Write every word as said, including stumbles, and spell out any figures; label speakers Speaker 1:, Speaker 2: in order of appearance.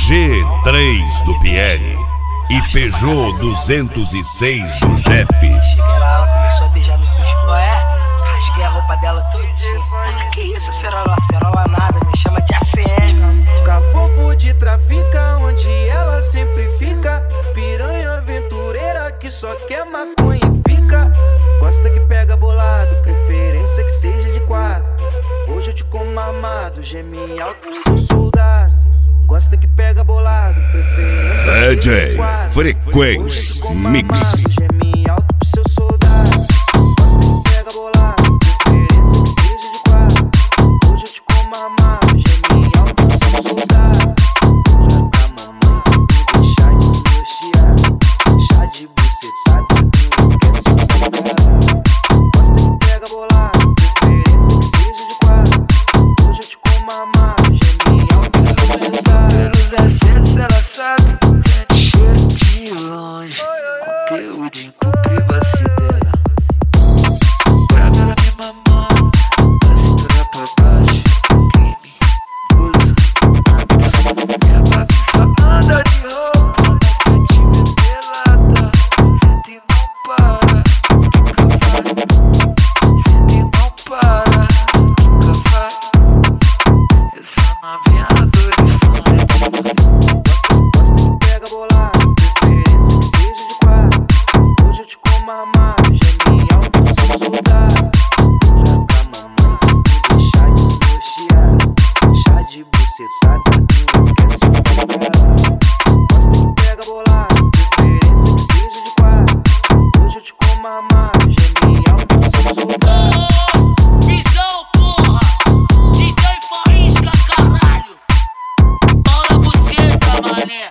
Speaker 1: G três do Pierre e Peugeot duzentos e seis do Jeff.
Speaker 2: Cheguei lá, ela começou a beijar no pescoço. É? Rasguei a roupa dela todinha. Ah, que isso, acerola, acerola nada, me chama de A C M.
Speaker 3: Cafofo de trafica, onde ela sempre fica. Piranha aventureira que só quer maconha e pica. Gosta que pega bolado, preferência que seja de quatro. Hoje eu te como armado, geme alto pro seu soldado. Gosta que pega bolado, preferência
Speaker 1: D J Frequency Mix.
Speaker 3: Geme